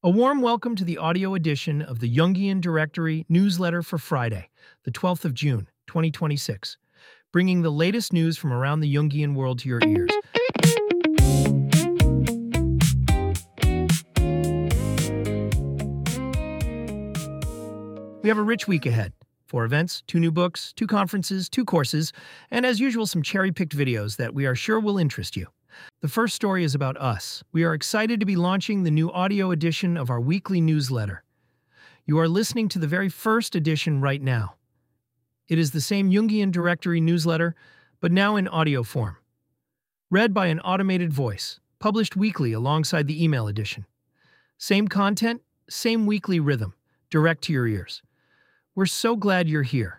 A warm welcome to the audio edition of the Jungian Directory newsletter for Friday, the 12th of June, 2026, bringing the latest news from around the Jungian world to your ears. We have a rich week ahead. 4 events, 2 new books, 2 conferences, 2 courses, and as usual, some cherry-picked videos that we are sure will interest you. The first story is about us. We are excited to be launching the new audio edition of our weekly newsletter. You are listening to the very first edition right now. It is the same Jungian Directory newsletter, but now in audio form. Read by an automated voice, published weekly alongside the email edition. Same content, same weekly rhythm, direct to your ears. We're so glad you're here.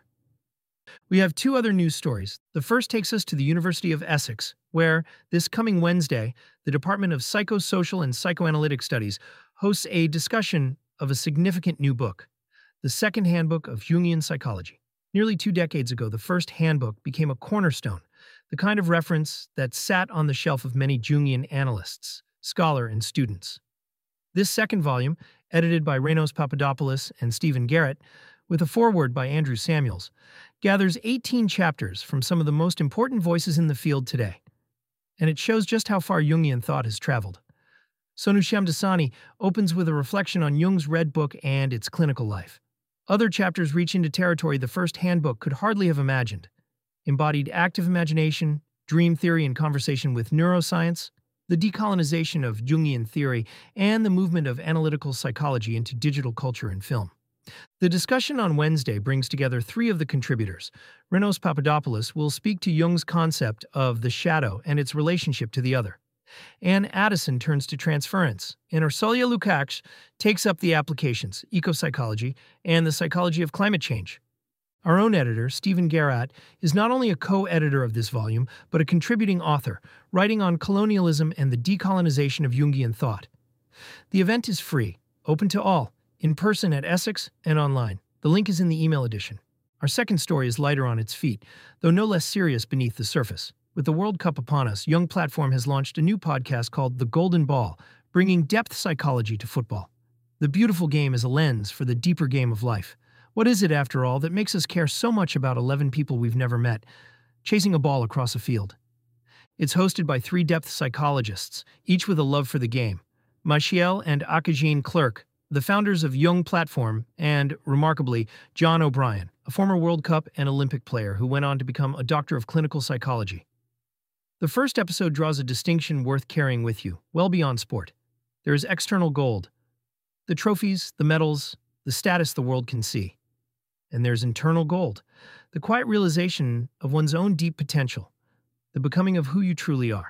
We have 2 other news stories. The first takes us to the University of Essex, where, this coming Wednesday, the Department of Psychosocial and Psychoanalytic Studies hosts a discussion of a significant new book, the Second Handbook of Jungian Psychology. Nearly 2 decades ago, the first handbook became a cornerstone, the kind of reference that sat on the shelf of many Jungian analysts, scholars, and students. This second volume, edited by Renos Papadopoulos and Stephen Garrett, with a foreword by Andrew Samuels, gathers 18 chapters from some of the most important voices in the field today. And it shows just how far Jungian thought has traveled. Sonu Shamdasani opens with a reflection on Jung's Red Book and its clinical life. Other chapters reach into territory the first handbook could hardly have imagined. Embodied active imagination, dream theory in conversation with neuroscience, the decolonization of Jungian theory, and the movement of analytical psychology into digital culture and film. The discussion on Wednesday brings together 3 of the contributors. Renos Papadopoulos will speak to Jung's concept of the shadow and its relationship to the other. Anne Addison turns to transference, and Ursulia Lukács takes up the applications, ecopsychology, and the psychology of climate change. Our own editor, Stephen Garrett, is not only a co-editor of this volume, but a contributing author, writing on colonialism and the decolonization of Jungian thought. The event is free, open to all, in person at Essex and online. The link is in the email edition. Our second story is lighter on its feet, though no less serious beneath the surface. With the World Cup upon us, Jung Platform has launched a new podcast called The Golden Ball, bringing depth psychology to football. The beautiful game is a lens for the deeper game of life. What is it, after all, that makes us care so much about 11 people we've never met, chasing a ball across a field? It's hosted by 3 depth psychologists, each with a love for the game. Michiel and Akajine Clerc, the founders of Jung Platform, and, remarkably, John O'Brien, a former World Cup and Olympic player who went on to become a doctor of clinical psychology. The first episode draws a distinction worth carrying with you, well beyond sport. There is external gold, the trophies, the medals, the status the world can see. And there's internal gold, the quiet realization of one's own deep potential, the becoming of who you truly are.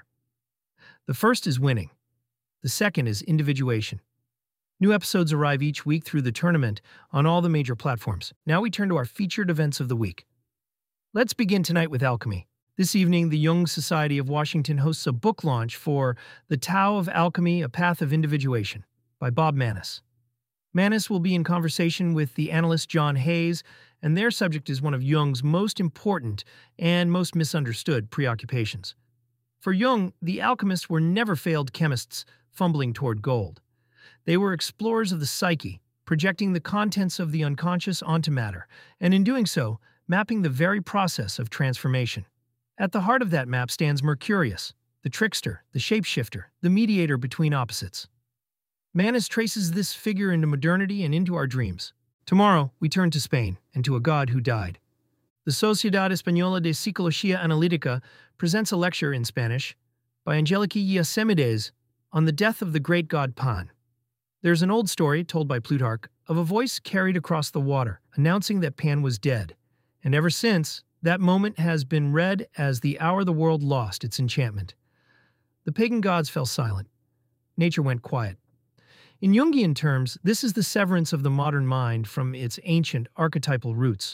The first is winning. The second is individuation. New episodes arrive each week through the tournament on all the major platforms. Now we turn to our featured events of the week. Let's begin tonight with alchemy. This evening, the Jung Society of Washington hosts a book launch for The Tao of Alchemy, A Path of Individuation by Bob Manus. Manus will be in conversation with the analyst John Hayes, and their subject is one of Jung's most important and most misunderstood preoccupations. For Jung, the alchemists were never failed chemists fumbling toward gold. They were explorers of the psyche, projecting the contents of the unconscious onto matter, and in doing so, mapping the very process of transformation. At the heart of that map stands Mercurius, the trickster, the shapeshifter, the mediator between opposites. Manus traces this figure into modernity and into our dreams. Tomorrow, we turn to Spain and to a god who died. The Sociedad Española de Psicología Analítica presents a lecture in Spanish by Angeliki Iasemides on the death of the great god Pan. There's an old story, told by Plutarch, of a voice carried across the water, announcing that Pan was dead. And ever since, that moment has been read as the hour the world lost its enchantment. The pagan gods fell silent. Nature went quiet. In Jungian terms, this is the severance of the modern mind from its ancient archetypal roots.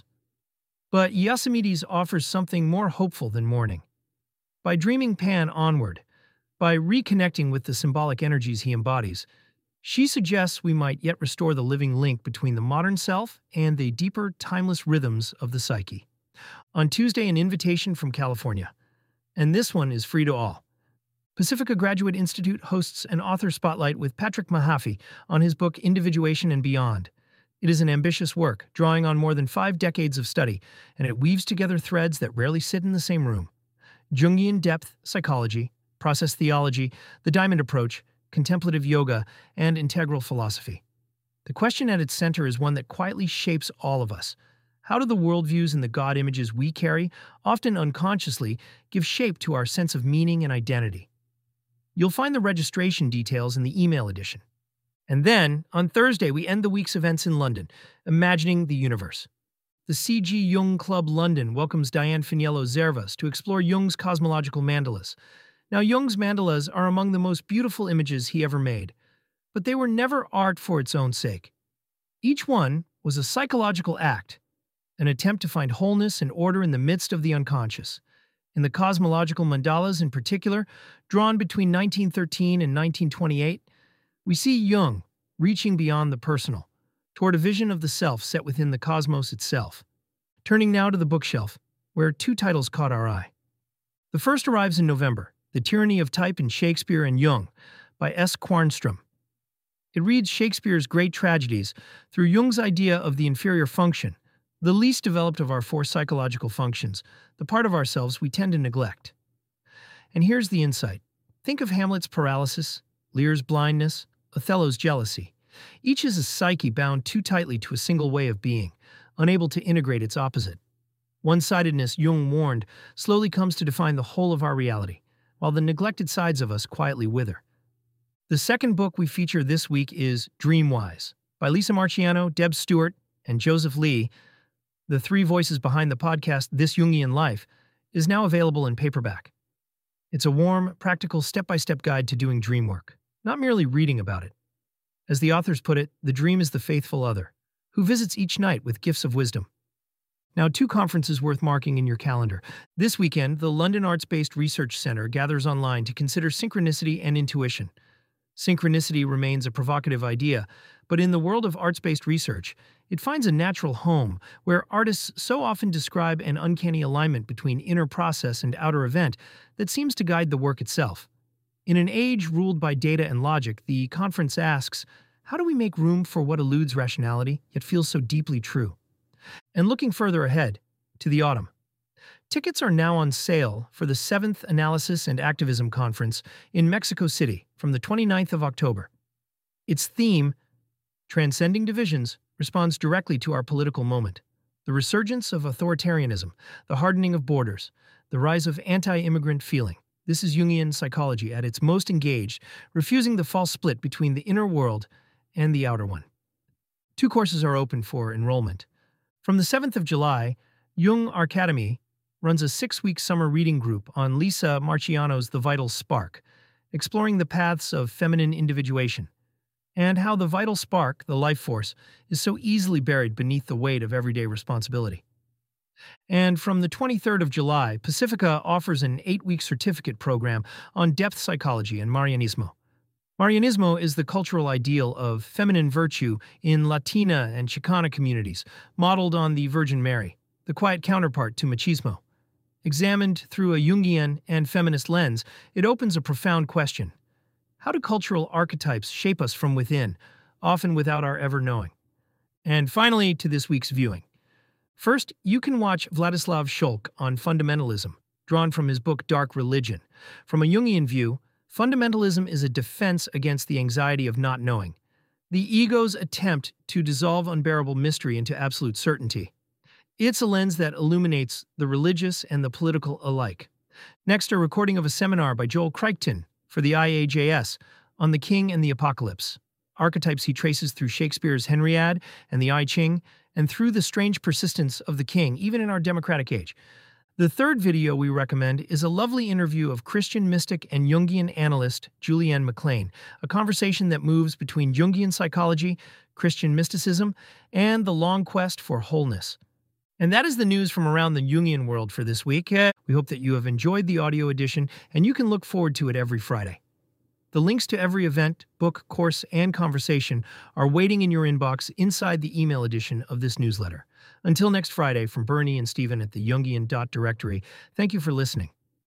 But Iasemides offers something more hopeful than mourning. By dreaming Pan onward, by reconnecting with the symbolic energies he embodies, she suggests we might yet restore the living link between the modern self and the deeper, timeless rhythms of the psyche. On Tuesday, an invitation from California. And this one is free to all. Pacifica Graduate Institute hosts an author spotlight with Patrick Mahaffey on his book Individuation and Beyond. It is an ambitious work, drawing on more than 5 decades of study, and it weaves together threads that rarely sit in the same room. Jungian depth psychology, process theology, the diamond approach, contemplative yoga, and integral philosophy. The question at its center is one that quietly shapes all of us. How do the worldviews and the God images we carry, often unconsciously, give shape to our sense of meaning and identity? You'll find the registration details in the email edition. And then, on Thursday, we end the week's events in London, Imagining the Universe. The C.G. Jung Club London welcomes Diane Finiello-Zervas to explore Jung's cosmological mandalas. Now, Jung's mandalas are among the most beautiful images he ever made, but they were never art for its own sake. Each one was a psychological act, an attempt to find wholeness and order in the midst of the unconscious. In the cosmological mandalas in particular, drawn between 1913 and 1928, we see Jung reaching beyond the personal, toward a vision of the self set within the cosmos itself. Turning now to the bookshelf, where 2 titles caught our eye. The first arrives in November, The Tyranny of Type in Shakespeare and Jung, by S. Kvarnström. It reads Shakespeare's great tragedies through Jung's idea of the inferior function, the least developed of our 4 psychological functions, the part of ourselves we tend to neglect. And here's the insight. Think of Hamlet's paralysis, Lear's blindness, Othello's jealousy. Each is a psyche bound too tightly to a single way of being, unable to integrate its opposite. One-sidedness, Jung warned, slowly comes to define the whole of our reality, while the neglected sides of us quietly wither. The second book we feature this week is Dreamwise, by Lisa Marchiano, Deb Stewart, and Joseph Lee. The 3 voices behind the podcast This Jungian Life is now available in paperback. It's a warm, practical, step-by-step guide to doing dream work, not merely reading about it. As the authors put it, the dream is the faithful other, who visits each night with gifts of wisdom. Now, 2 conferences worth marking in your calendar. This weekend, the London Arts-Based Research Centre gathers online to consider synchronicity and intuition. Synchronicity remains a provocative idea, but in the world of arts-based research, it finds a natural home where artists so often describe an uncanny alignment between inner process and outer event that seems to guide the work itself. In an age ruled by data and logic, the conference asks, how do we make room for what eludes rationality, yet feels so deeply true? And looking further ahead, to the autumn. Tickets are now on sale for the 7th Analysis and Activism Conference in Mexico City from the 29th of October. Its theme, Transcending Divisions, responds directly to our political moment. The resurgence of authoritarianism, the hardening of borders, the rise of anti-immigrant feeling. This is Jungian psychology at its most engaged, refusing the false split between the inner world and the outer one. 2 courses are open for enrollment. From the 7th of July, Jung Academy runs a 6-week summer reading group on Lisa Marchiano's The Vital Spark, exploring the paths of feminine individuation, and how the vital spark, the life force, is so easily buried beneath the weight of everyday responsibility. And from the 23rd of July, Pacifica offers an 8-week certificate program on depth psychology and Marianismo. Marianismo is the cultural ideal of feminine virtue in Latina and Chicana communities, modeled on the Virgin Mary, the quiet counterpart to machismo. Examined through a Jungian and feminist lens, it opens a profound question. How do cultural archetypes shape us from within, often without our ever knowing? And finally, to this week's viewing. First, you can watch Vladislav Shulk on fundamentalism, drawn from his book Dark Religion. From a Jungian view, fundamentalism is a defense against the anxiety of not knowing, the ego's attempt to dissolve unbearable mystery into absolute certainty. It's a lens that illuminates the religious and the political alike. Next, a recording of a seminar by Joel Crichton for the IAJS on the King and the Apocalypse, archetypes he traces through Shakespeare's Henriade and the I Ching, and through the strange persistence of the king, even in our democratic age. The third video we recommend is a lovely interview of Christian mystic and Jungian analyst Julianne McLean, a conversation that moves between Jungian psychology, Christian mysticism, and the long quest for wholeness. And that is the news from around the Jungian world for this week. We hope that you have enjoyed the audio edition, and you can look forward to it every Friday. The links to every event, book, course, and conversation are waiting in your inbox inside the email edition of this newsletter. Until next Friday, from Bernie and Stephen at the Jungian.directory, thank you for listening.